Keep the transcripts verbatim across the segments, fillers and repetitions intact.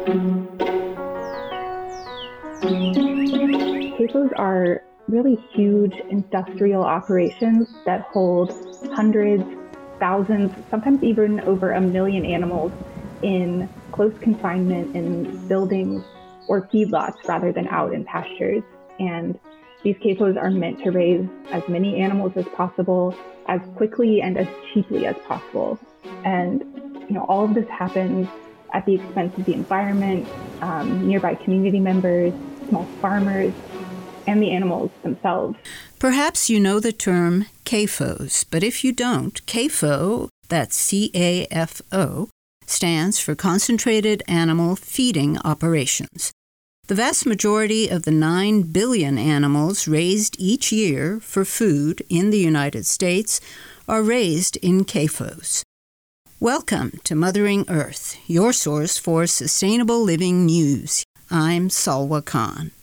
C A F Os are really huge industrial operations that hold hundreds, thousands, sometimes even over a million animals in close confinement in buildings or feedlots rather than out in pastures. And these C A F Os are meant to raise as many animals as possible, as quickly and as cheaply as possible. And you know, all of this happens at the expense of the environment, um, nearby community members, small farmers, and the animals themselves. Perhaps you know the term C A F Os, but if you don't, C A F O, that's C A F O, stands for Concentrated Animal Feeding Operations. The vast majority of the nine billion animals raised each year for food in the United States are raised in C A F Os. Welcome to Mothering Earth, your source for sustainable living news. I'm Salwa Khan.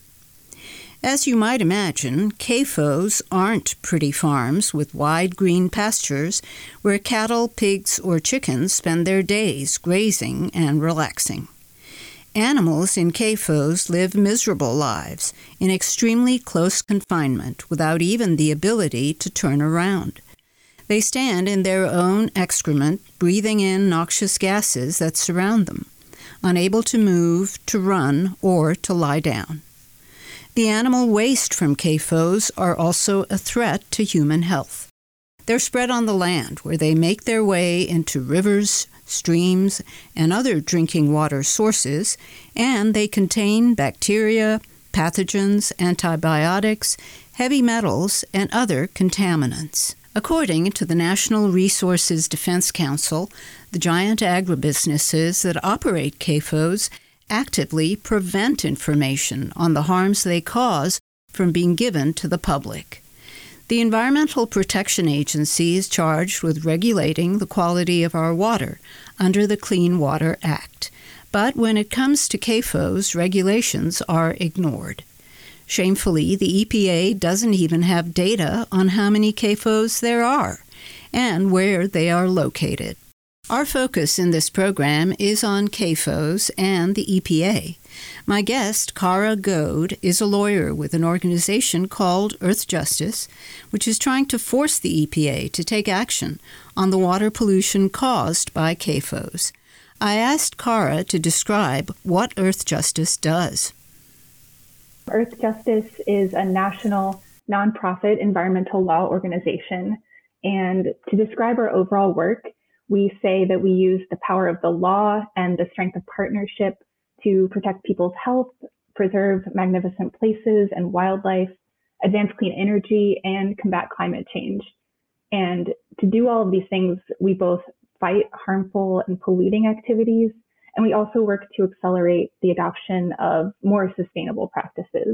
As you might imagine, C A F Os aren't pretty farms with wide green pastures where cattle, pigs, or chickens spend their days grazing and relaxing. Animals in C A F Os live miserable lives in extremely close confinement without even the ability to turn around. They stand in their own excrement, breathing in noxious gases that surround them, unable to move, to run, or to lie down. The animal waste from C A F Os are also a threat to human health. They're spread on the land where they make their way into rivers, streams, and other drinking water sources, and they contain bacteria, pathogens, antibiotics, heavy metals, and other contaminants. According to the National Resources Defense Council, the giant agribusinesses that operate C A F Os actively prevent information on the harms they cause from being given to the public. The Environmental Protection Agency is charged with regulating the quality of our water under the Clean Water Act. But when it comes to C A F Os, regulations are ignored. Shamefully, the E P A doesn't even have data on how many C A F Os there are and where they are located. Our focus in this program is on C A F Os and the E P A. My guest, Cara Goad, is a lawyer with an organization called Earthjustice, which is trying to force the E P A to take action on the water pollution caused by C A F Os. I asked Cara to describe what Earthjustice does. Earthjustice is a national nonprofit environmental law organization, and to describe our overall work, we say that we use the power of the law and the strength of partnership to protect people's health, preserve magnificent places and wildlife, advance clean energy, and combat climate change. And to do all of these things, we both fight harmful and polluting activities, and we also work to accelerate the adoption of more sustainable practices.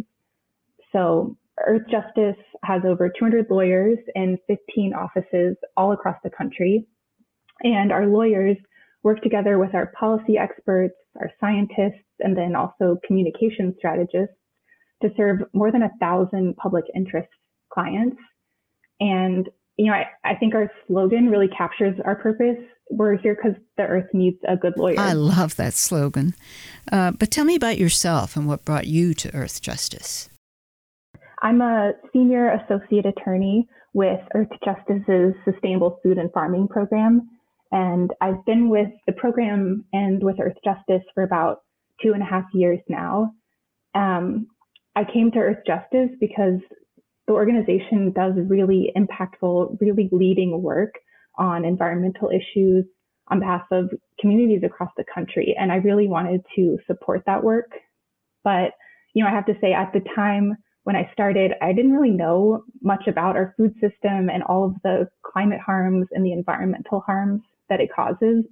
So Earthjustice has over two hundred lawyers in fifteen offices all across the country. And our lawyers work together with our policy experts, our scientists, and then also communication strategists to serve more than a thousand public interest clients. And, you know, I, I think our slogan really captures our purpose. We're here because the earth needs a good lawyer. I love that slogan. Uh, but tell me about yourself and what brought you to Earthjustice. I'm a senior associate attorney with Earthjustice's Sustainable Food and Farming program. And I've been with the program and with Earthjustice for about two and a half years now. Um, I came to Earthjustice because the organization does really impactful, really leading work on environmental issues on behalf of communities across the country. And I really wanted to support that work. But, you know, I have to say at the time when I started, I didn't really know much about our food system and all of the climate harms and the environmental harms that it causes.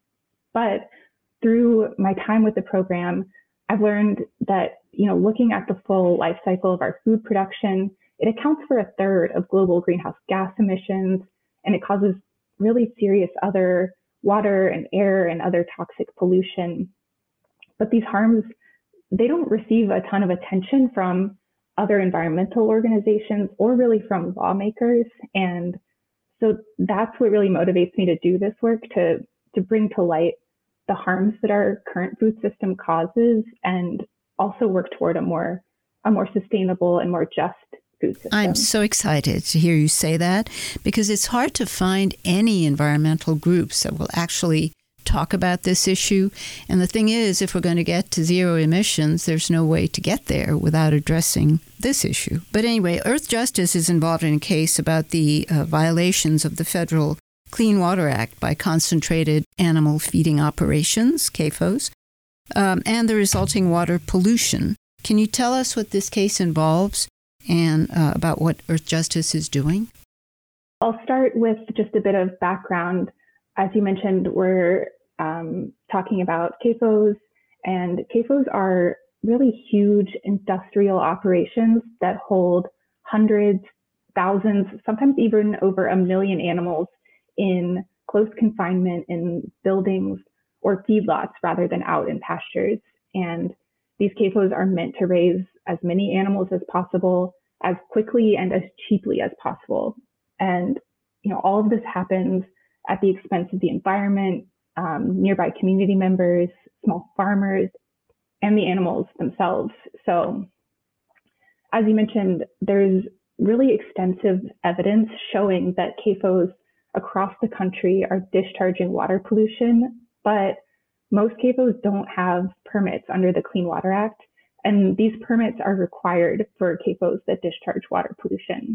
But through my time with the program, I've learned that, you know, looking at the full life cycle of our food production, it accounts for a third of global greenhouse gas emissions, and it causes really serious other water and air and other toxic pollution. But these harms, they don't receive a ton of attention from other environmental organizations or really from lawmakers. And so that's what really motivates me to do this work, to, to bring to light the harms that our current food system causes and also work toward a more a more sustainable and more just food system. I'm so excited to hear you say that, because it's hard to find any environmental groups that will actually talk about this issue. And the thing is, if we're going to get to zero emissions, there's no way to get there without addressing this issue. But anyway, Earthjustice is involved in a case about the uh, violations of the federal Clean Water Act by concentrated animal feeding operations, C A F Os, um, and the resulting water pollution. Can you tell us what this case involves and uh, about what Earthjustice is doing? I'll start with just a bit of background. As you mentioned, we're um, talking about C A F Os, and C A F Os are really huge industrial operations that hold hundreds, thousands, sometimes even over a million animals in close confinement in buildings or feedlots rather than out in pastures. And these C A F Os are meant to raise as many animals as possible, as quickly and as cheaply as possible. And you know, all of this happens at the expense of the environment, um, nearby community members, small farmers, and the animals themselves. So, as you mentioned, there's really extensive evidence showing that C A F Os across the country are discharging water pollution, but most C A F Os don't have permits under the Clean Water Act, and these permits are required for C A F Os that discharge water pollution.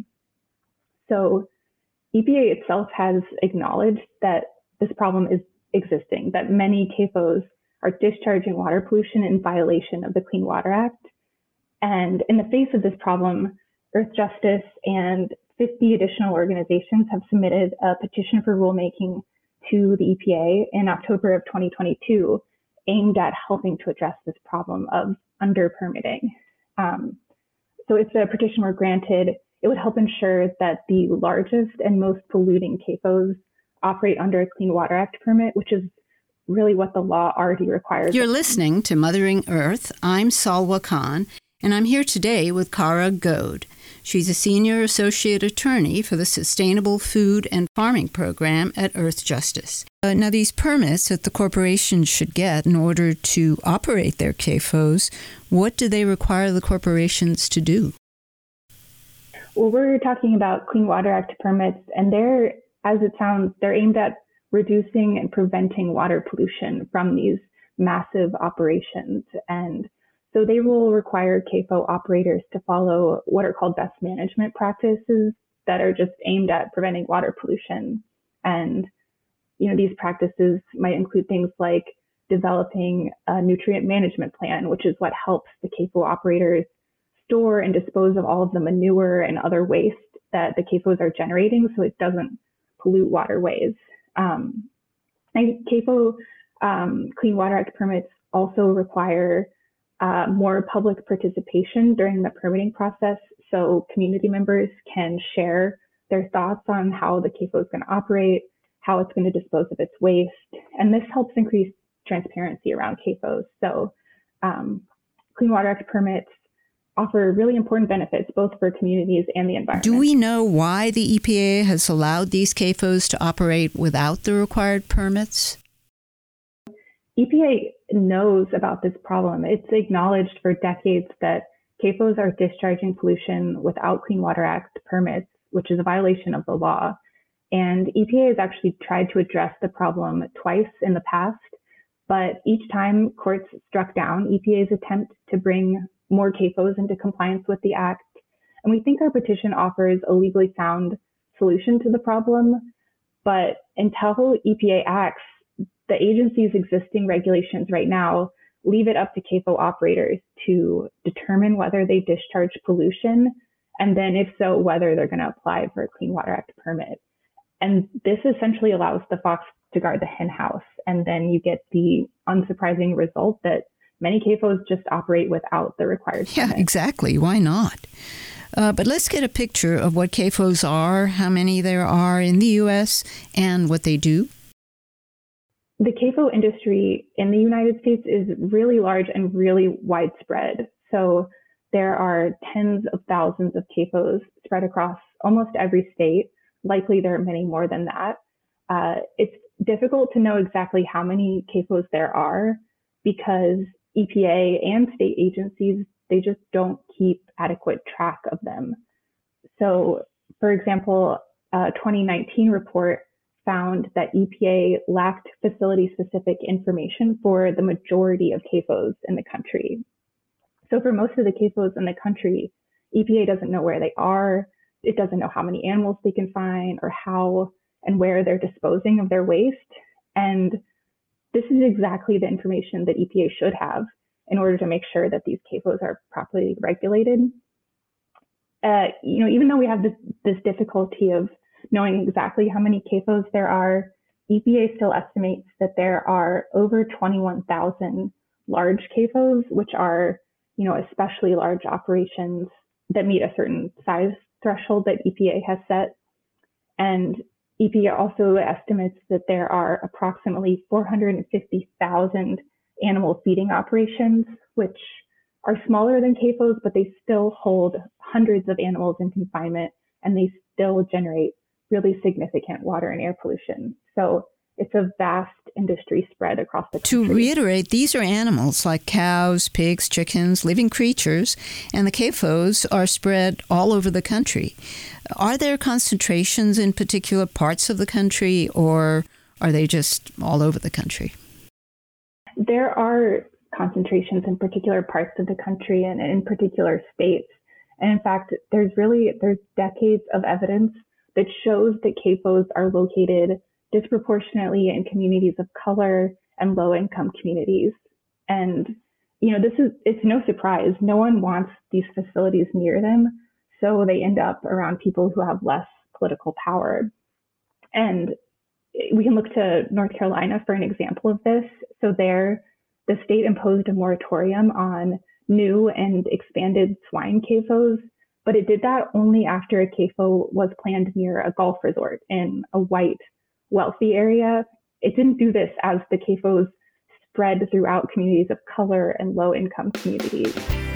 So E P A itself has acknowledged that this problem is existing, that many C A F Os are discharging water pollution in violation of the Clean Water Act. And in the face of this problem, Earthjustice and fifty additional organizations have submitted a petition for rulemaking to the E P A in October of twenty twenty-two, aimed at helping to address this problem of under-permitting. Um, so if the petition were granted, it would help ensure that the largest and most polluting C A F Os operate under a Clean Water Act permit, which is really what the law already requires. You're listening to Mothering Earth. I'm Salwa Khan, and I'm here today with Kara Goad. She's a senior associate attorney for the Sustainable Food and Farming Program at Earthjustice. Uh, now, these permits that the corporations should get in order to operate their C A F Os, what do they require the corporations to do? Well, we're talking about Clean Water Act permits, and they're, as it sounds, they're aimed at reducing and preventing water pollution from these massive operations. And so they will require C A F O operators to follow what are called best management practices that are just aimed at preventing water pollution. And, you know, these practices might include things like developing a nutrient management plan, which is what helps the C A F O operators store and dispose of all of the manure and other waste that the C A F Os are generating so it doesn't pollute waterways. Um, and C A F O um, Clean Water Act permits also require uh, more public participation during the permitting process, so community members can share their thoughts on how the C A F O is going to operate, how it's going to dispose of its waste, and this helps increase transparency around C A F Os. So um, Clean Water Act permits offer really important benefits both for communities and the environment. Do we know why the E P A has allowed these C A F Os to operate without the required permits? E P A knows about this problem. It's acknowledged for decades that C A F Os are discharging pollution without Clean Water Act permits, which is a violation of the law. And E P A has actually tried to address the problem twice in the past, but each time courts struck down E P A's attempt to bring more C A F Os into compliance with the Act. And we think our petition offers a legally sound solution to the problem. But until E P A acts, the agency's existing regulations right now leave it up to C A F O operators to determine whether they discharge pollution, and then if so, whether they're going to apply for a Clean Water Act permit. And this essentially allows the fox to guard the hen house. And then you get the unsurprising result that many C A F Os just operate without the required permit. Yeah, exactly. Why not? Uh, but let's get a picture of what C A F Os are, how many there are in the U S, and what they do. The C A F O industry in the United States is really large and really widespread. So there are tens of thousands of C A F Os spread across almost every state. Likely there are many more than that. Uh, it's difficult to know exactly how many C A F Os there are because E P A and state agencies, they just don't keep adequate track of them. So, for example, a twenty nineteen report found that E P A lacked facility-specific information for the majority of C A F Os in the country. So for most of the C A F Os in the country, E P A doesn't know where they are, it doesn't know how many animals they can find or how and where they're disposing of their waste. And this is exactly the information that E P A should have in order to make sure that these C A F Os are properly regulated. Uh, you know, even though we have this, this difficulty of knowing exactly how many C A F Os there are, E P A still estimates that there are over twenty-one thousand large C A F Os, which are, you know, especially large operations that meet a certain size threshold that E P A has set. And E P A also estimates that there are approximately four hundred fifty thousand animal feeding operations, which are smaller than C A F Os, but they still hold hundreds of animals in confinement, and they still generate really significant water and air pollution. So it's a vast industry spread across the country. To reiterate, these are animals like cows, pigs, chickens, living creatures, and the C A F Os are spread all over the country. Are there concentrations in particular parts of the country, or are they just all over the country? There are concentrations in particular parts of the country and in particular states. And in fact, there's really, there's decades of evidence that shows that C A F Os are located disproportionately in communities of color and low-income communities. And, you know, this is, it's no surprise. No one wants these facilities near them, so they end up around people who have less political power. And we can look to North Carolina for an example of this. So there, the state imposed a moratorium on new and expanded swine C A F Os, but it did that only after a C A F O was planned near a golf resort in a white, wealthy area. It didn't do this as the C A F Os spread throughout communities of color and low-income communities.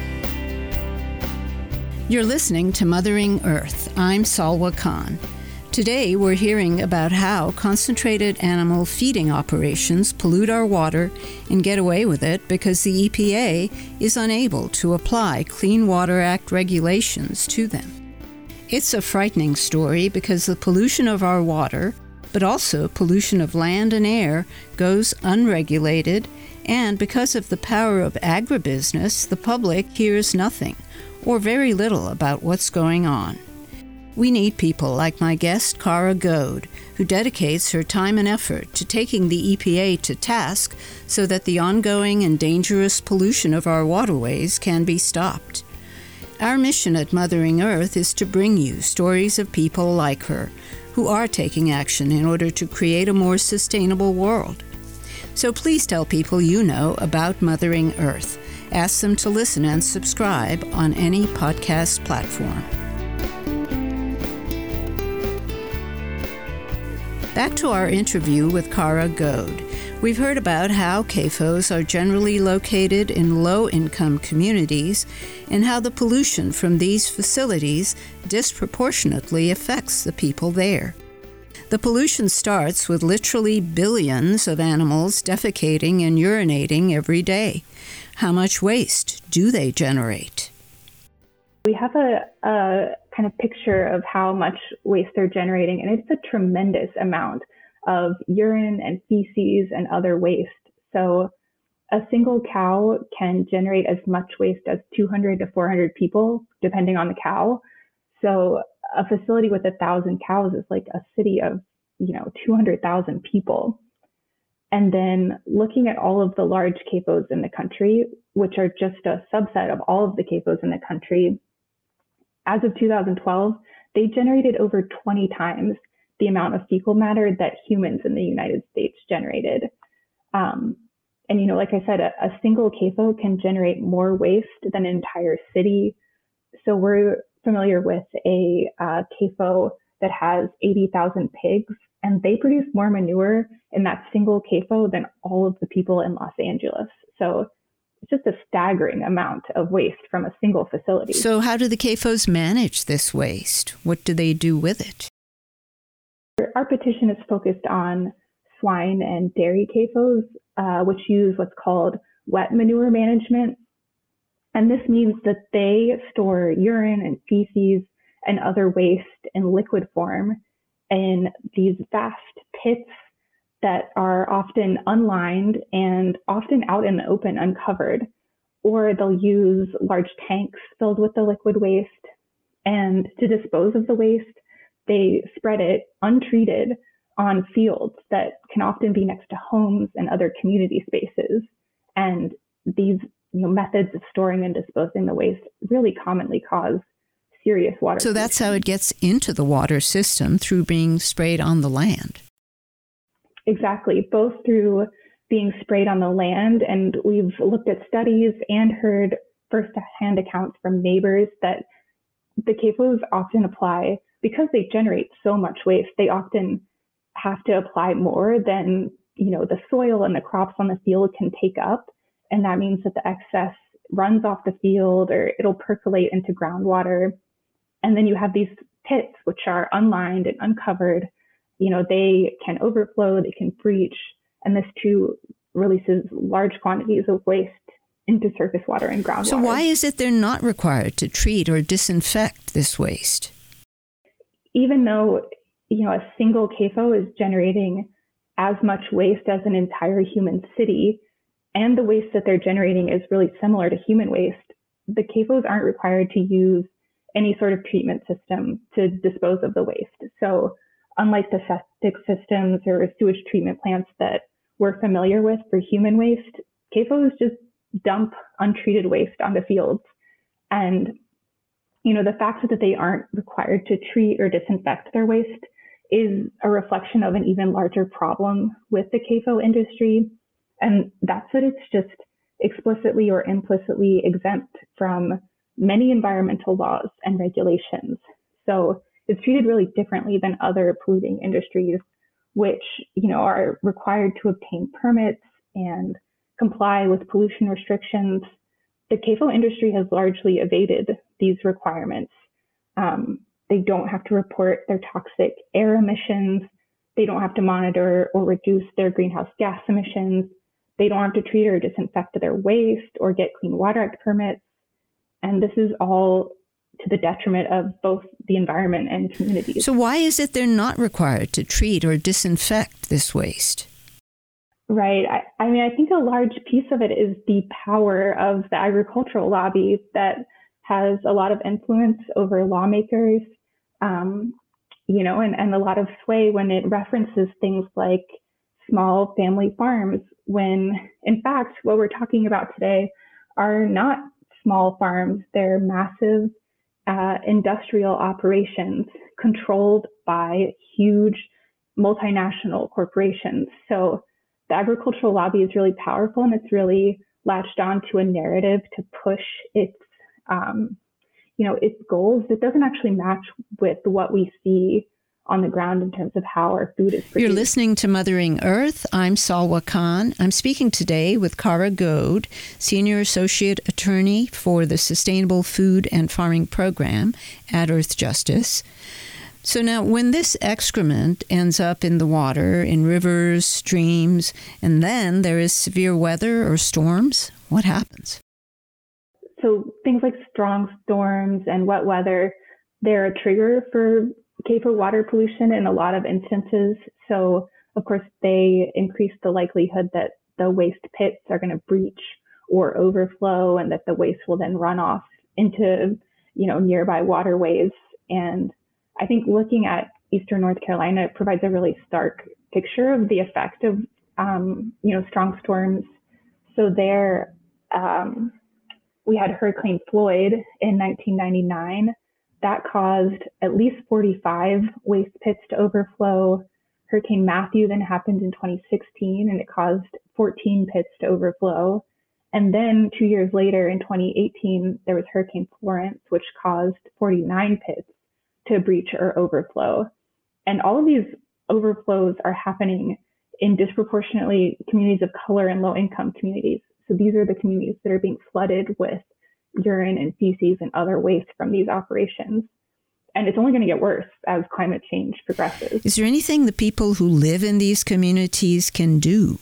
You're listening to Mothering Earth. I'm Salwa Khan. Today, we're hearing about how concentrated animal feeding operations pollute our water and get away with it because the E P A is unable to apply Clean Water Act regulations to them. It's a frightening story because the pollution of our water, but also pollution of land and air, goes unregulated, and because of the power of agribusiness, the public hears nothing or very little about what's going on. We need people like my guest, Cara Goad, who dedicates her time and effort to taking the E P A to task so that the ongoing and dangerous pollution of our waterways can be stopped. Our mission at Mothering Earth is to bring you stories of people like her who are taking action in order to create a more sustainable world. So please tell people you know about Mothering Earth. Ask them to listen and subscribe on any podcast platform. Back to our interview with Cara Goad. We've heard about how C A F Os are generally located in low-income communities and how the pollution from these facilities disproportionately affects the people there. The pollution starts with literally billions of animals defecating and urinating every day. How much waste do they generate? We have a, a kind of picture of how much waste they're generating, and it's a tremendous amount of urine and feces and other waste. So a single cow can generate as much waste as two hundred to four hundred people, depending on the cow. So a facility with a thousand cows is like a city of, you know, two hundred thousand people. And then looking at all of the large C A F Os in the country, which are just a subset of all of the C A F Os in the country, as of two thousand twelve, they generated over twenty times the amount of fecal matter that humans in the United States generated. Um, and, you know, like I said, a, a single C A F O can generate more waste than an entire city. So we're familiar with a uh, C A F O that has eighty thousand pigs, and they produce more manure in that single C A F O than all of the people in Los Angeles. So it's just a staggering amount of waste from a single facility. So how do the C A F Os manage this waste? What do they do with it? Our petition is focused on swine and dairy C A F Os, uh, which use what's called wet manure management. And this means that they store urine and feces and other waste in liquid form in these vast pits that are often unlined and often out in the open, uncovered. Or they'll use large tanks filled with the liquid waste. And to dispose of the waste, they spread it untreated on fields that can often be next to homes and other community spaces. And these you know, methods of storing and disposing the waste really commonly cause serious water So that's pollution. how it gets into the water system, through being sprayed on the land. Exactly, both through being sprayed on the land, and we've looked at studies and heard first-hand accounts from neighbors that the C A F Os often apply, because they generate so much waste, they often have to apply more than you know the soil and the crops on the field can take up. And that means that the excess runs off the field, or it'll percolate into groundwater. And then you have these pits, which are unlined and uncovered. You know, they can overflow, they can breach, and this too releases large quantities of waste into surface water and groundwater. So why is it they're not required to treat or disinfect this waste? Even though, you know, a single C A F O is generating as much waste as an entire human city, and the waste that they're generating is really similar to human waste, the C A F Os aren't required to use any sort of treatment system to dispose of the waste. So unlike the septic systems or sewage treatment plants that we're familiar with for human waste, C A F Os just dump untreated waste onto fields. And, you know, the fact that they aren't required to treat or disinfect their waste is a reflection of an even larger problem with the C A F O industry. And that's that it's just explicitly or implicitly exempt from many environmental laws and regulations. So it's treated really differently than other polluting industries, which, you know, are required to obtain permits and comply with pollution restrictions. The C A F O industry has largely evaded these requirements. Um, they don't have to report their toxic air emissions. They don't have to monitor or reduce their greenhouse gas emissions. They don't have to treat or disinfect their waste or get Clean Water Act permits. And this is all to the detriment of both the environment and communities. So why is it they're not required to treat or disinfect this waste? Right. I, I mean, I think a large piece of it is the power of the agricultural lobby that has a lot of influence over lawmakers, um, you know, and, and a lot of sway when it references things like small family farms, when in fact, what we're talking about today are not small farms. They're massive uh, industrial operations controlled by huge multinational corporations. So the agricultural lobby is really powerful, and it's really latched on to a narrative to push its, um, you know, its goals that doesn't actually match with what we see on the ground in terms of how our food is produced. You're listening to Mothering Earth. I'm Salwa Khan. I'm speaking today with Kara Goad, Senior Associate Attorney for the Sustainable Food and Farming Program at Earthjustice. So now, when this excrement ends up in the water, in rivers, streams, and then there is severe weather or storms, what happens? So things like strong storms and wet weather, they're a trigger for C A F O water pollution in a lot of instances. So, of course, they increase the likelihood that the waste pits are going to breach or overflow, and that the waste will then run off into, you know, nearby waterways. And I think looking at Eastern North Carolina, it provides a really stark picture of the effect of, um, you know, strong storms. So there, um, we had Hurricane Floyd in nineteen ninety-nine. That caused at least forty-five waste pits to overflow. Hurricane Matthew then happened in twenty sixteen, and it caused fourteen pits to overflow. And then two years later, in twenty eighteen, there was Hurricane Florence, which caused forty-nine pits to breach or overflow. And all of these overflows are happening in disproportionately communities of color and low-income communities. So these are the communities that are being flooded with urine and feces and other waste from these operations. and it's only going to get worse as climate change progresses. Is there anything the people who live in these communities can do?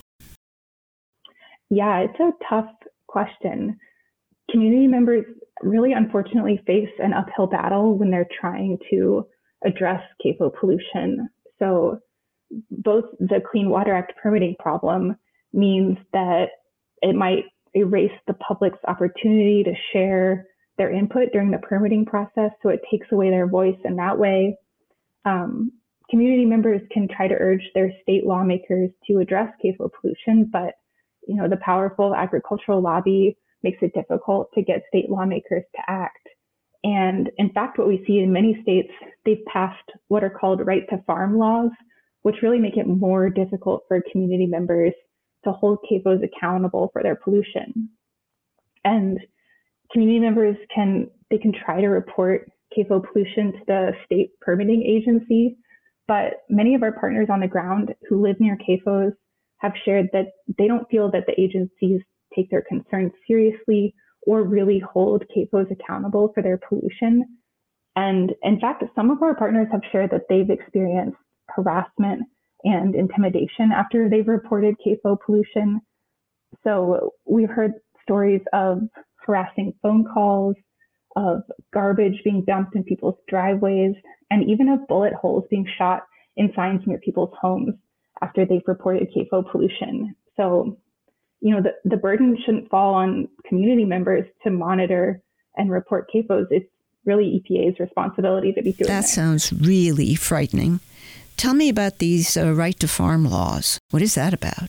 Yeah, it's a tough question. Community members really unfortunately face an uphill battle when they're trying to address C A F O pollution. So both the Clean Water Act permitting problem means that it might erase the public's opportunity to share their input during the permitting process, so it takes away their voice in that way. Um, community members can try to urge their state lawmakers to address C A F O pollution, but you know, the powerful agricultural lobby makes it difficult to get state lawmakers to act. And in fact, what we see in many states, they've passed what are called right to farm laws, which really make it more difficult for community members to hold C A F Os accountable for their pollution. And community members can, they can try to report C A F O pollution to the state permitting agency, but many of our partners on the ground who live near C A F Os have shared that they don't feel that the agencies take their concerns seriously or really hold C A F Os accountable for their pollution. And in fact, some of our partners have shared that they've experienced harassment and intimidation after they've reported C A F O pollution. So we've heard stories of harassing phone calls, of garbage being dumped in people's driveways, and even of bullet holes being shot in signs near people's homes after they've reported C A F O pollution. So, you know, the, the burden shouldn't fall on community members to monitor and report C A F Os. It's really E P A's responsibility to be doing that. That sounds really frightening. Tell me about these uh, right to farm laws. What is that about?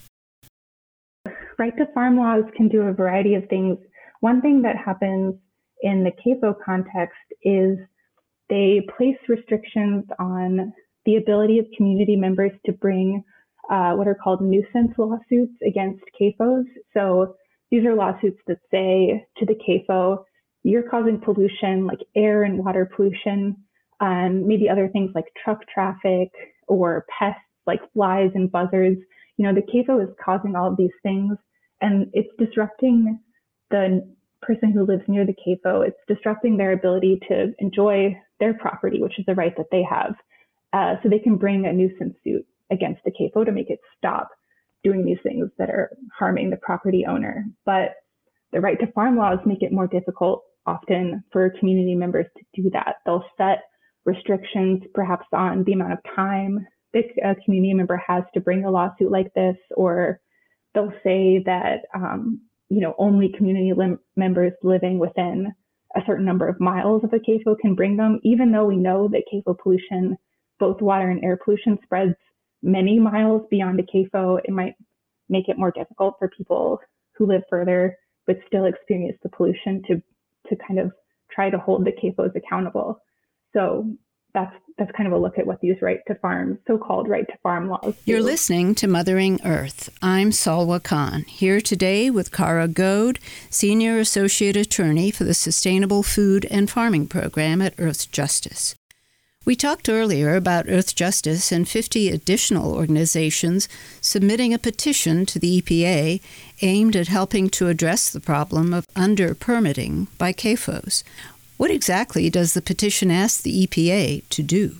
Right to farm laws can do a variety of things. One thing that happens in the C A F O context is they place restrictions on the ability of community members to bring uh, what are called nuisance lawsuits against C A F Os. So these are lawsuits that say to the C A F O, you're causing pollution like air and water pollution, and maybe other things like truck traffic or pests like flies and buzzards. You know, the C A F O is causing all of these things, and it's disrupting the person who lives near the C A F O. It's disrupting their ability to enjoy their property, which is a right that they have. Uh, so they can bring a nuisance suit against the C A F O to make it stop doing these things that are harming the property owner. But the right to farm laws make it more difficult often for community members to do that. They'll set restrictions perhaps on the amount of time that a community member has to bring a lawsuit like this, or they'll say that um, you know, only community lim- members living within a certain number of miles of a C A F O can bring them, even though we know that C A F O pollution, both water and air pollution, spreads many miles beyond a C A F O. It might make it more difficult for people who live further but still experience the pollution to to kind of try to hold the C A F Os accountable. So that's that's kind of a look at what these right to farm, so-called right to farm laws do. You're listening to Mothering Earth. I'm Salwa Khan, here today with Kara Goad, Senior Associate Attorney for the Sustainable Food and Farming Program at Earthjustice. We talked earlier about Earthjustice and fifty additional organizations submitting a petition to the E P A aimed at helping to address the problem of under-permitting by C A F Os. What exactly does the petition ask the E P A to do?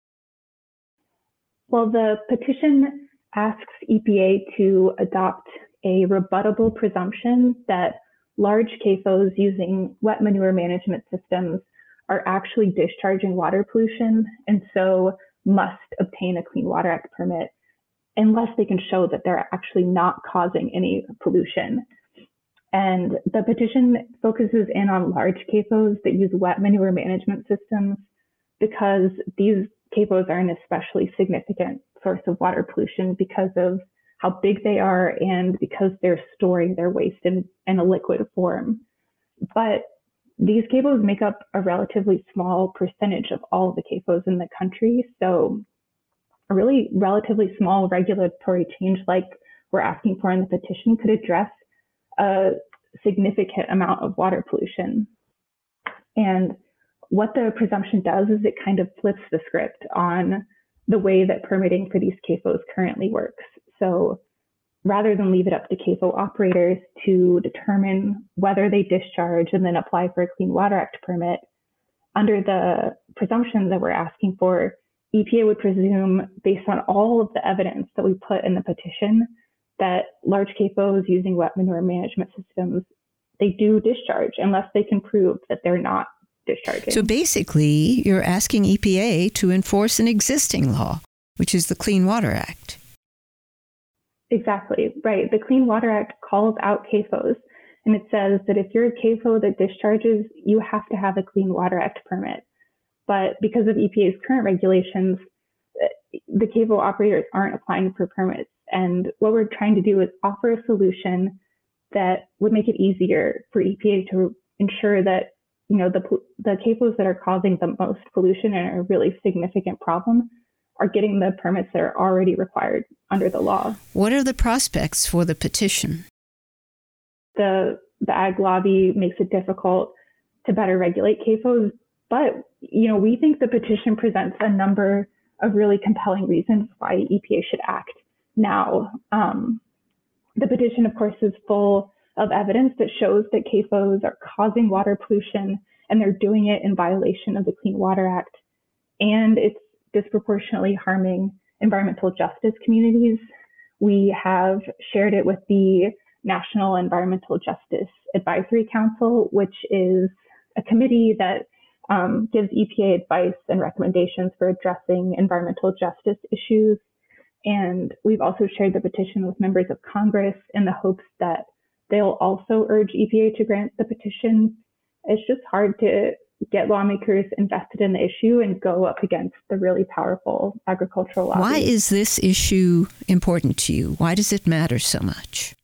Well, the petition asks E P A to adopt a rebuttable presumption that large C A F Os using wet manure management systems are actually discharging water pollution, and so must obtain a Clean Water Act permit unless they can show that they're actually not causing any pollution. And the petition focuses in on large C A F Os that use wet manure management systems because these C A F Os are an especially significant source of water pollution because of how big they are and because they're storing their waste in, in a liquid form. But these C A F Os make up a relatively small percentage of all the C A F Os in the country. So a really relatively small regulatory change like we're asking for in the petition could address a significant amount of water pollution. And what the presumption does is it kind of flips the script on the way that permitting for these C A F Os currently works. So rather than leave it up to C A F O operators to determine whether they discharge and then apply for a Clean Water Act permit, under the presumptions that we're asking for, E P A would presume, based on all of the evidence that we put in the petition, that large C A F Os using wet manure management systems, they do discharge unless they can prove that they're not discharging. So basically, you're asking E P A to enforce an existing law, which is the Clean Water Act. Exactly, right. The Clean Water Act calls out C A F Os, and it says that if you're a C A F O that discharges, you have to have a Clean Water Act permit. But because of E P A's current regulations, the C A F O operators aren't applying for permits. And what we're trying to do is offer a solution that would make it easier for E P A to ensure that, you know, the the C A F Os that are causing the most pollution and are a really significant problem are getting the permits that are already required under the law. What are the prospects for the petition? The the ag lobby makes it difficult to better regulate C A F Os, but you know, we think the petition presents a number of really compelling reasons why E P A should act now. Um, the petition, of course, is full of evidence that shows that C A F Os are causing water pollution, and they're doing it in violation of the Clean Water Act, and it's disproportionately harming environmental justice communities. We have shared it with the National Environmental Justice Advisory Council, which is a committee that um, gives E P A advice and recommendations for addressing environmental justice issues. And we've also shared the petition with members of Congress in the hopes that they'll also urge E P A to grant the petition. It's just hard to get lawmakers invested in the issue and go up against the really powerful agricultural lobby. Why is this issue important to you? Why does it matter so much?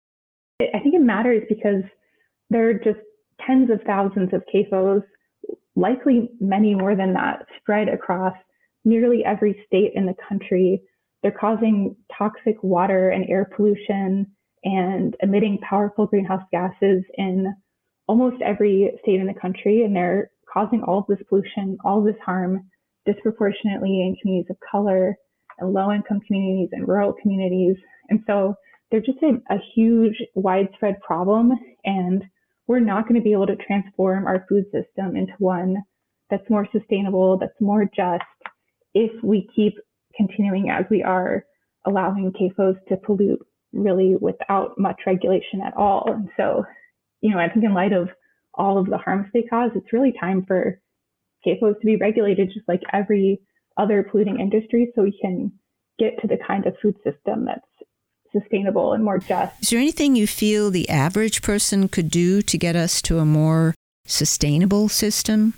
I think it matters because there are just tens of thousands of C A F Os, likely many more than that, spread across nearly every state in the country. They're causing toxic water and air pollution and emitting powerful greenhouse gases in almost every state in the country. And they're causing all of this pollution, all of this harm disproportionately in communities of color and low-income communities and rural communities. And so they're just a, a huge, widespread problem. And we're not going to be able to transform our food system into one that's more sustainable, that's more just, if we keep continuing as we are, allowing C A F Os to pollute really without much regulation at all. And so, you know, I think in light of all of the harms they cause, it's really time for C A F Os to be regulated just like every other polluting industry, so we can get to the kind of food system that's sustainable and more just. Is there anything you feel the average person could do to get us to a more sustainable system?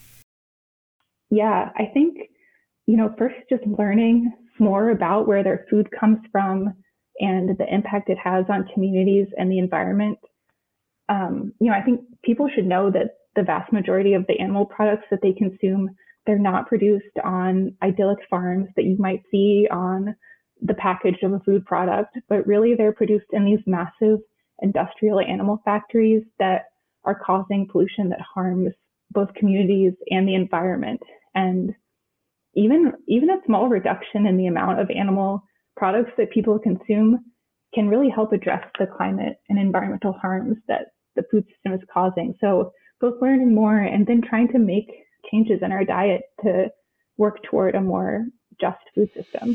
Yeah, I think, you know, first just learning more about where their food comes from and the impact it has on communities and the environment. Um, you know, I think people should know that the vast majority of the animal products that they consume, they're not produced on idyllic farms that you might see on the package of a food product, but really they're produced in these massive industrial animal factories that are causing pollution that harms both communities and the environment. And even, even a small reduction in the amount of animal products that people consume can really help address the climate and environmental harms that the food system is causing. So both learning more and then trying to make changes in our diet to work toward a more just food system.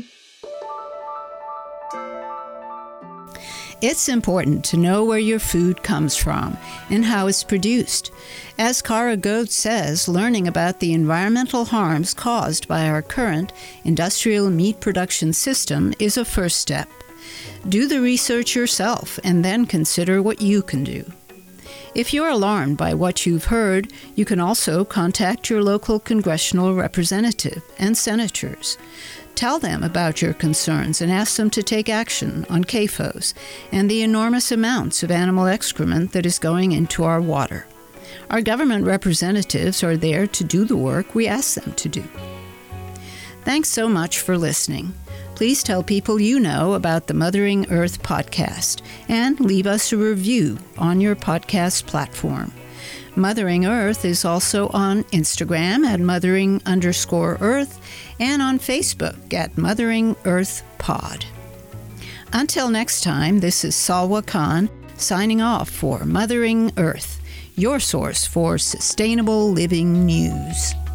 It's important to know where your food comes from and how it's produced. As Kara Goetz says, learning about the environmental harms caused by our current industrial meat production system is a first step. Do the research yourself and then consider what you can do. If you're alarmed by what you've heard, you can also contact your local congressional representative and senators. Tell them about your concerns and ask them to take action on C A F Os and the enormous amounts of animal excrement that is going into our water. Our government representatives are there to do the work we ask them to do. Thanks so much for listening. Please tell people you know about the Mothering Earth podcast and leave us a review on your podcast platform. Mothering Earth is also on Instagram at mothering underscore earth and on Facebook at Mothering Earth Pod. Until next time, this is Salwa Khan signing off for Mothering Earth, your source for sustainable living news.